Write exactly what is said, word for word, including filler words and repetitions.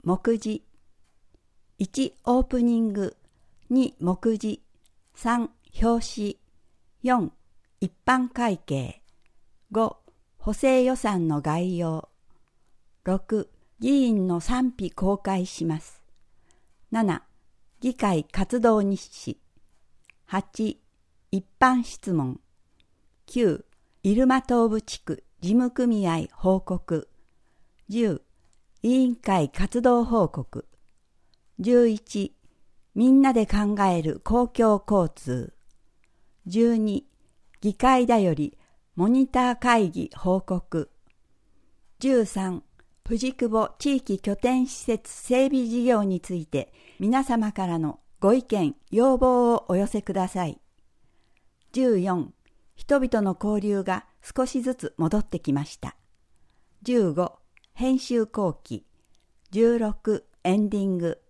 目次。いちオープニング、に目次、さん表紙、よん一般会計、ご補正予算の概要、ろく議員の賛否公開します。なな議会活動日誌、はち一般質問、きゅう入間東部地区事務組合報告、じゅう委員会活動報告、じゅういちみんなで考える公共交通、じゅうに議会だよりモニター会議報告、じゅうさん藤久保地域拠点施設整備事業について皆様からのご意見要望をお寄せください。じゅうよん人々の交流が少しずつ戻ってきました。じゅうご編集後期、じゅうろくエンディング。